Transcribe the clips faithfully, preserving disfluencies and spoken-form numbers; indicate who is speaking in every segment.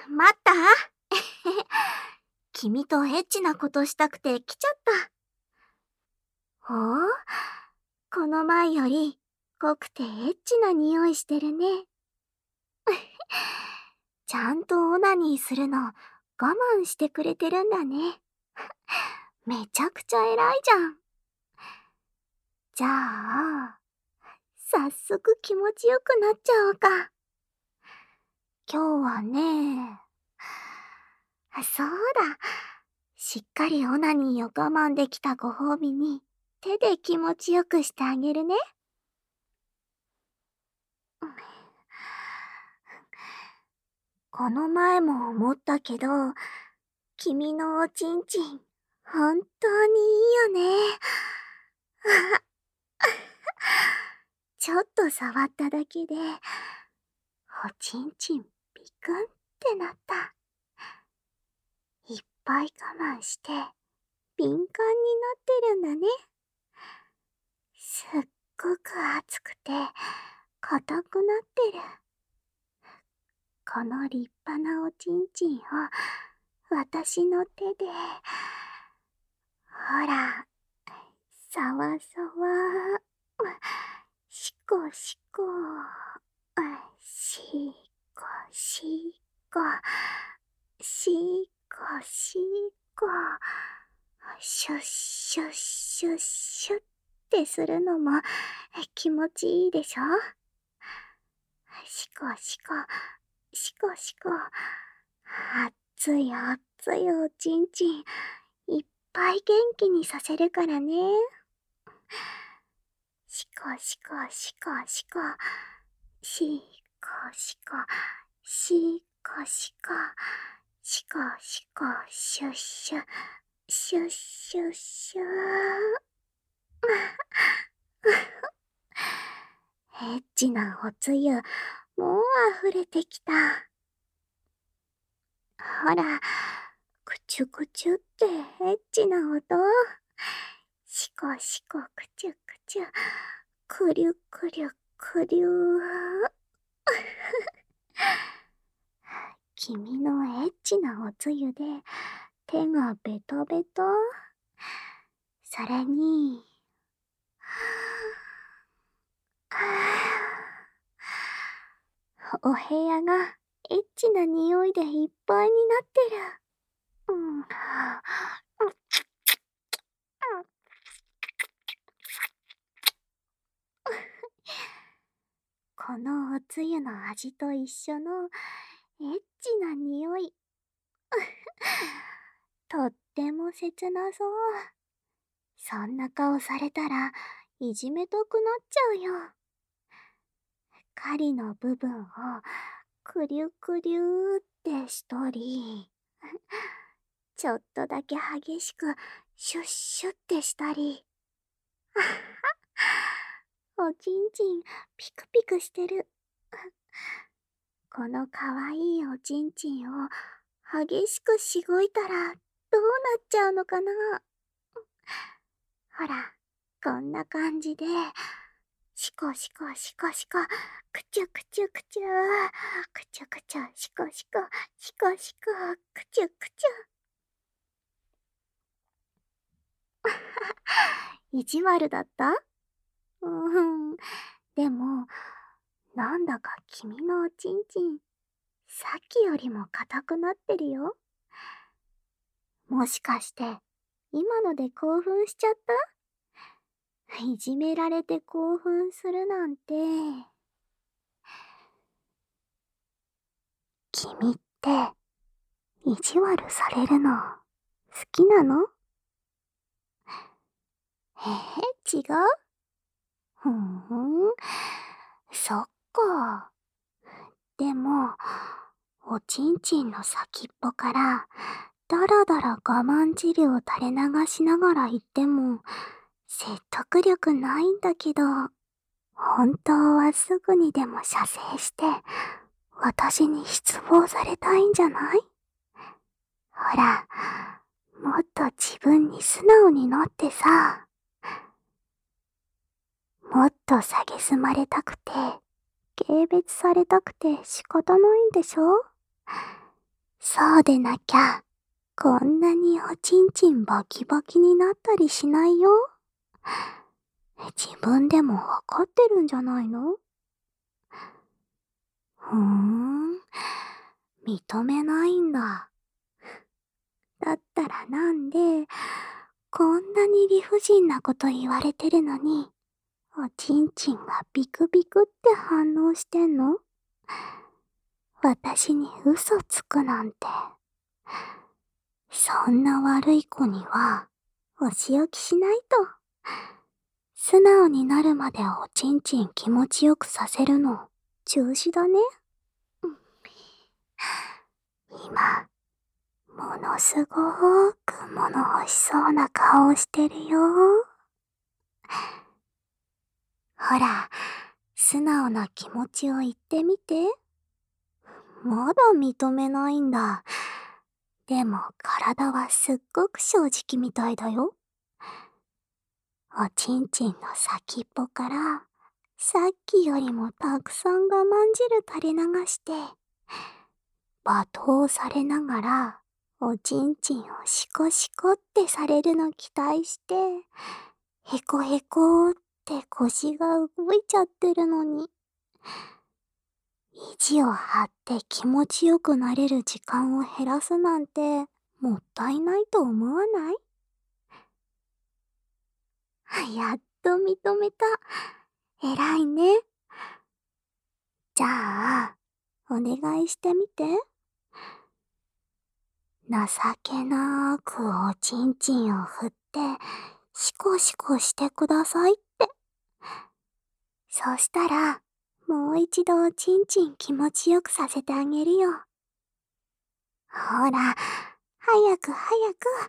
Speaker 1: 待った君とエッチなことしたくて来ちゃった。ほう、この前より濃くてエッチな匂いしてるね。ちゃんとオナニーするの我慢してくれてるんだね。めちゃくちゃ偉いじゃん。じゃあ、早速気持ちよくなっちゃおうか。今日はね、そうだ。しっかりオナニーを我慢できたご褒美に手で気持ちよくしてあげるね。この前も思ったけど、君のおちんちん、本当にいいよね。ちょっと触っただけで、おちんちんピクンってなった。いっぱい我慢して、敏感になってるんだね。すっごく熱くて、硬くなってる。この立派なおちんちんを、私の手で、ほら、さわさわ、しこしこ、しこしこ、しこしこ、シュッシュッシュッシュッってするのも気持ちいいでしょ？しこしこ、しこしこ、熱い熱いおちんちん、いっぱい元気にさせるからね。しこしこしこしこ、しこしこ、しこしこ、しこしこ、シュッシュ、シュッシュッシュー。エッチなおつゆ、もう溢れてきた。ほら、くちゅくちゅってエッチな音。しこしこくちゅくちゅ、くりゅくりゅくりゅー。君のエッチなおつゆで手がベトベト。それに、お部屋がエッチな匂いでいっぱいになってる。うん、このおつゆの味と一緒のエッチな匂い。とっても切なそう。そんな顔されたらいじめたくなっちゃうよ。狩りの部分をくりゅくりゅーってしとり、ちょっとだけ激しくシュッシュってしたり。おちんちんピクピクしてる。このかわいいおちんちんを激しくしごいたらどうなっちゃうのかな。ほら、こんな感じで、シコシコシコシコ、くちゅくちゅくちゅー、くちゅくちゅ、シコシコ、シコシコ、くちゅくちゅ。意地悪だった？うーん、でも、なんだか君のおちんちん、さっきよりも硬くなってるよ。もしかして、今ので興奮しちゃった？いじめられて興奮するなんて。君って、意地悪されるの、好きなの？えー、違う？ふーん、そっか。でも、おちんちんの先っぽから、だらだら我慢汁を垂れ流しながら言っても、説得力ないんだけど、本当はすぐにでも射精して、私に失望されたいんじゃない？ほら、もっと自分に素直になってさ、もっと蔑まれたくて、軽蔑されたくて仕方ないんでしょ？ そうでなきゃ、こんなにおちんちんバキバキになったりしないよ。自分でもわかってるんじゃないの？ふーん、認めないんだ。だったらなんで、こんなに理不尽なこと言われてるのに、おちんちんがビクビクって反応してんの？私に嘘つくなんて。そんな悪い子には、お仕置きしないと。素直になるまでおちんちん気持ちよくさせるの、中止だね。今、ものすごーく物欲しそうな顔してるよ。ほら、素直な気持ちを言ってみて。まだ認めないんだ。でも体はすっごく正直みたいだよ。おちんちんの先っぽから、さっきよりもたくさん我慢汁垂れ流して、罵倒されながら、おちんちんをシコシコってされるの期待して、へこへこって腰が動いちゃってるのに、意地を張って気持ちよくなれる時間を減らすなんて、もったいないと思わない？やっと認めた。偉いね。じゃあ、お願いしてみて。情けなーくおちんちんを振って、シコシコしてくださいって。そしたら、もう一度おちんちん気持ちよくさせてあげるよ。ほら、早く早く。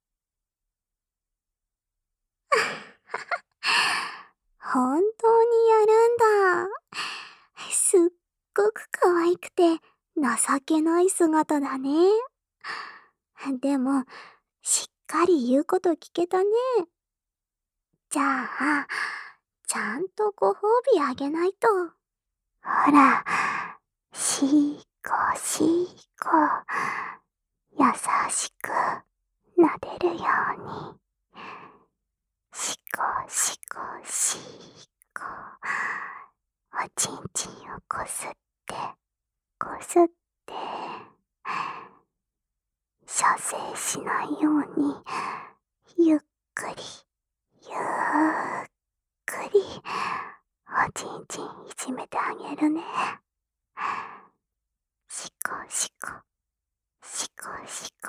Speaker 1: 本当にやるんだ。すっごく可愛くて情けない姿だね。でも、しっかり言うこと聞けたね。じゃあ、ちゃんとご褒美あげないと。ほら、しーこしーこ、優しく撫でるように。しこしこしーこ、おちんちんをこすって、こすって、射精しないように、ゆっくり、ゆっくり、おちんちんいじめてあげるね。しこしこ、しこしこ、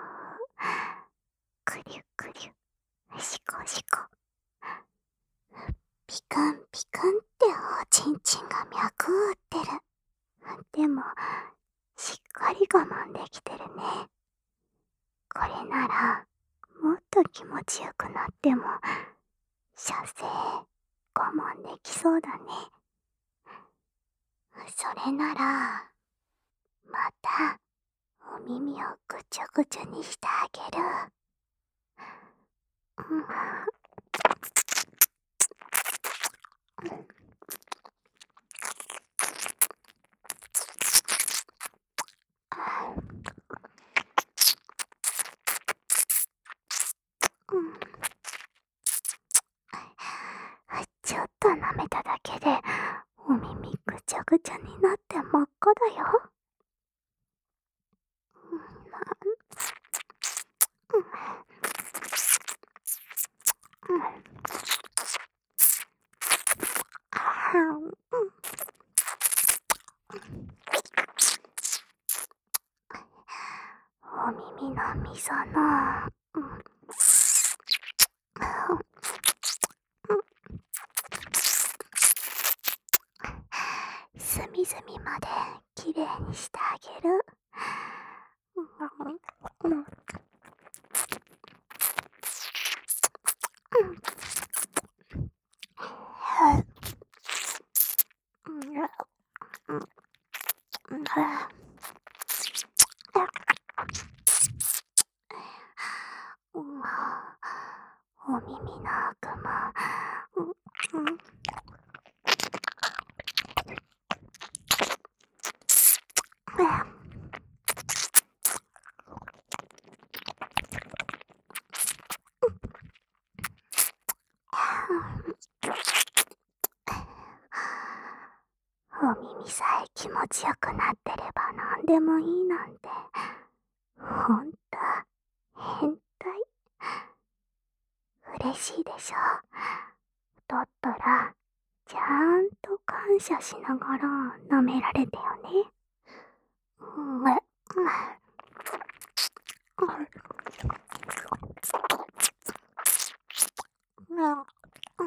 Speaker 1: くりゅくりゅ、しこしこ。ピクンピクンっておちんちんが脈打ってる。でも、しっかり我慢できてるね。これなら、もっと気持ちよくなっても、射精、我慢できそうだね。それなら、また、お耳をぐちょぐちょにしてあげる。うん。ちょっと舐めただけで、お耳ぐちゃぐちゃになって真っ赤だよ。お耳の溝の、隅々まできれいにしてあげる。 お耳さえ気持ちよくなってれば何でもいいなんて、ほんと、変態。嬉しいでしょ。だったら、ちゃんと感謝しながら舐められてよね。うん、え、うん、うん。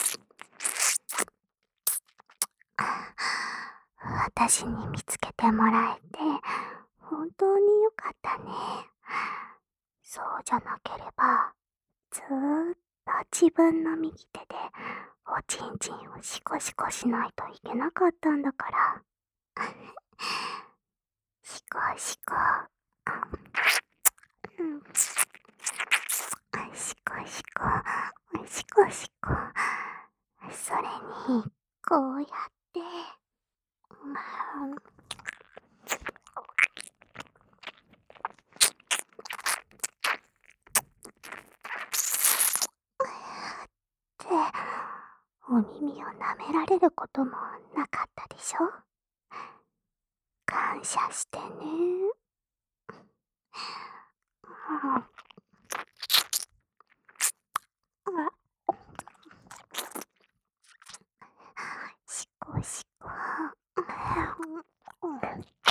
Speaker 1: 私に見つけてもらえて、本当によかったね。そうじゃなければ、ずーっと自分の右手でおちんちんをシコシコしないといけなかったんだから。シコシコ。うん、シコシコ。シコシコ。それに、こうやって。うん、ってお耳を舐められることもなかったでしょ。感謝してね。うん、シコシコ。うん、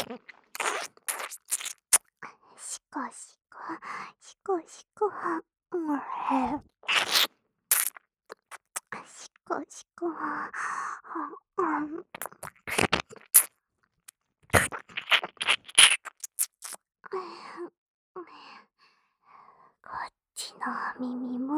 Speaker 1: シコシコ。シコシコ。うん、シコシコ。うん、こっちの耳も、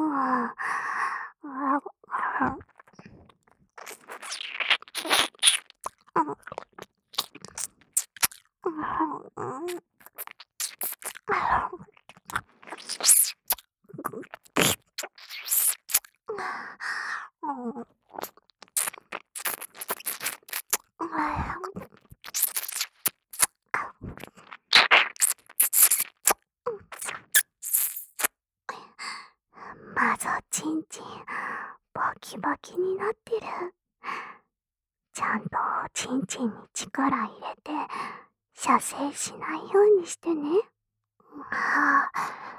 Speaker 1: まずちんちんバキバキになってる。ちゃんとちんちんに力入れて射精しないようにしてね。はあ、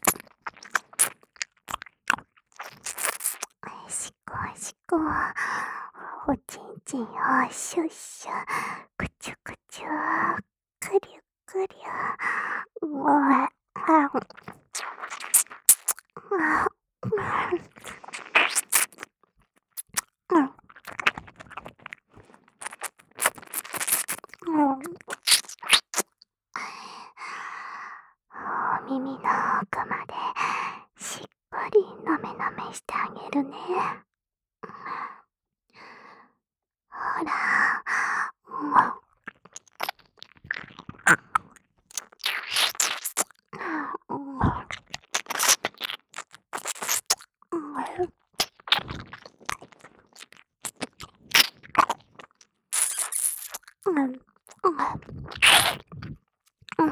Speaker 1: しこしこ。おちんちんをシュッシュ、くちゅくちゅ、くりゅくりゅ。うわあ、あ、うん、うん。お耳の奥までしっかりなめなめしてあげるね。ほら、うん、うん、うん、うん、うん。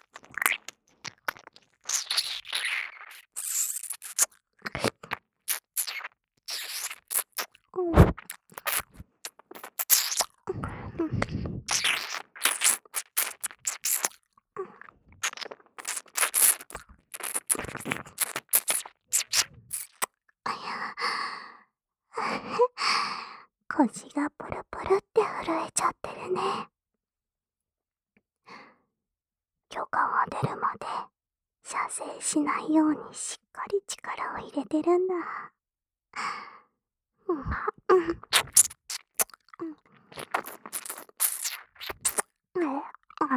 Speaker 1: 腰がプルプルって震えちゃってるね。許可が出るまで射精しないようにしっかり力を入れてるんだ。うん、うん、うん、うん。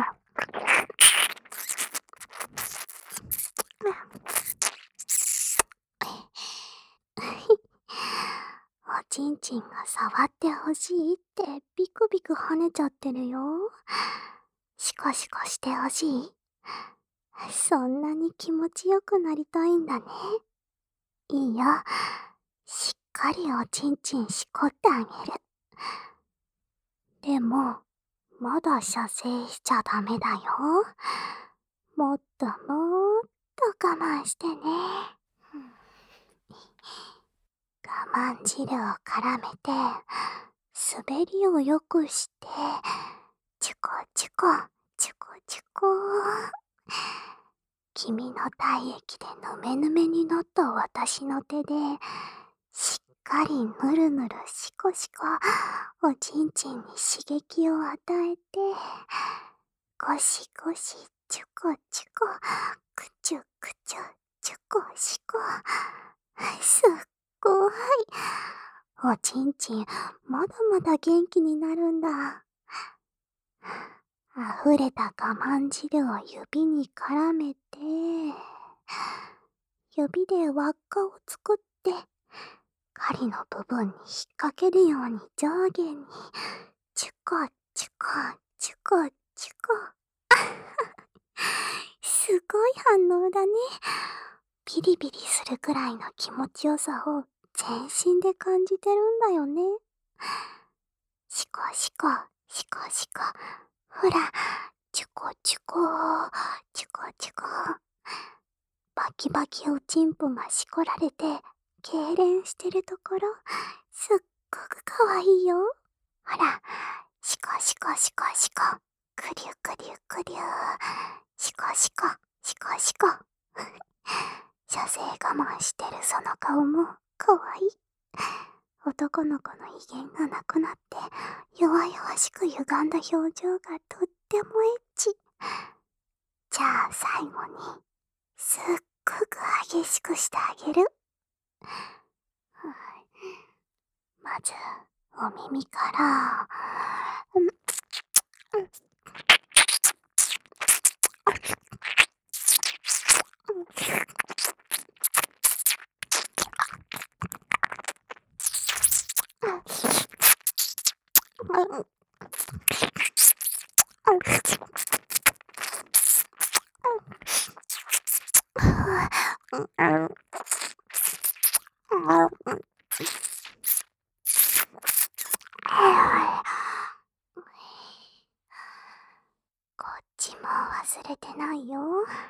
Speaker 1: おちんちんが触ってほしいってビクビク跳ねちゃってるよ。シコシコしてほしい。そんなに気持ちよくなりたいんだね。いいよ。しっかりおちんちんしこってあげる。でも、まだ射精しちゃダメだよ。もっともっと我慢してね。我慢汁を絡めて、 滑りを良くして、チュコチュコ、チュコチュコ。君の体液でぬめぬめになった私の手で、しっかりぬるぬるしこしこ、おちんちんに刺激を与えて、ゴシゴシ、チュコチュコ、クチュクチュ、チュコシコ。すっごい。おちんちん、まだまだ元気になるんだ。溢れた我慢汁を指に絡めて、指で輪っかを作って、針の部分に引っ掛けるように上下に、チュコチュコ、チュコチュコ。すごい反応だね。ビリビリするくらいの気持ちよさを全身で感じてるんだよね。シコシコ、シコシコ。ほら、チュコチュコ、チュコチュコ。バキバキおちんぽがしこられて、痙攣してるところ、すっごくかわいいよ。ほら、シコシコシコシコ。クリュクリュクリュ。シコシコ、シコシコ。射精我慢してるその顔もかわいい。男の子の威厳がなくなって、弱々しく歪んだ表情がとってもエッチ。じゃあ最後に、すっごく激しくしてあげる。まず、お耳から、うんこっちも忘れてないよ。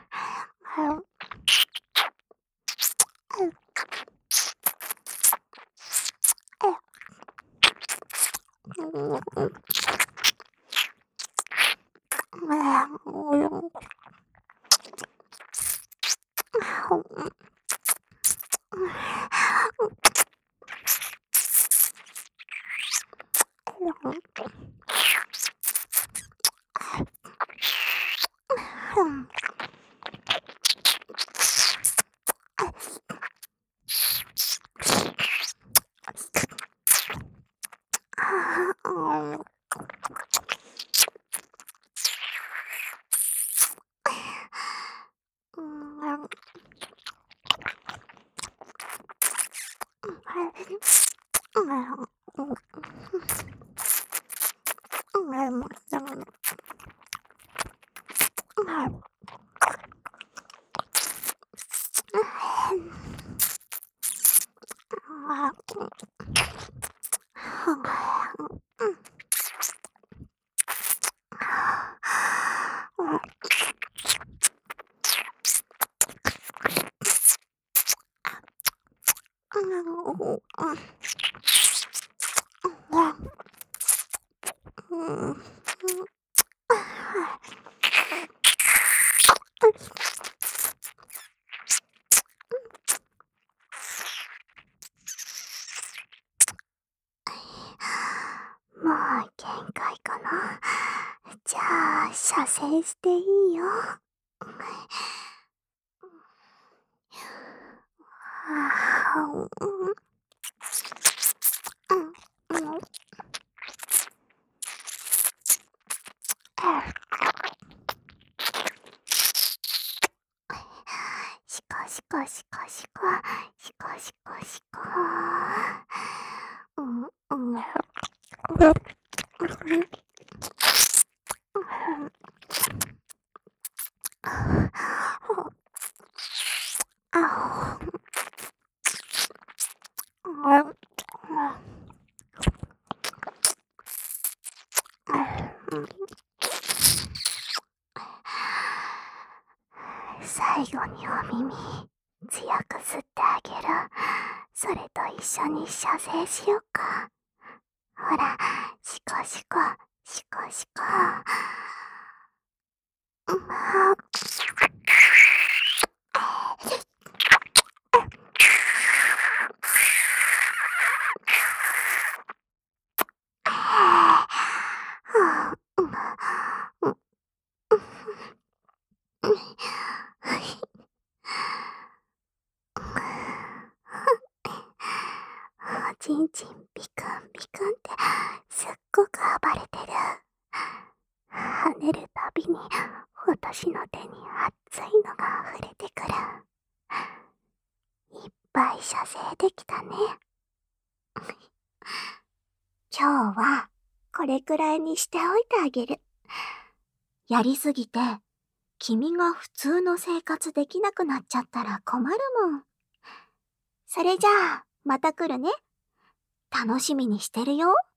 Speaker 1: もう限界かな。じゃあ、射精していいよ。シコシコシコシコ、シコシコシコ。うんうん。最後にお耳強く吸ってあげる。それと一緒に射精しよっか。 ほら、シコシコ、シコシコ。うん。おちんちんビクンビクンってすっごく暴れてる。跳ねるたびに私の手に熱いのが溢れてくる。いっぱい射精できたね。今日はこれくらいにしておいてあげる。やりすぎて君が普通の生活できなくなっちゃったら困るもん。それじゃあまた来るね。楽しみにしてるよ。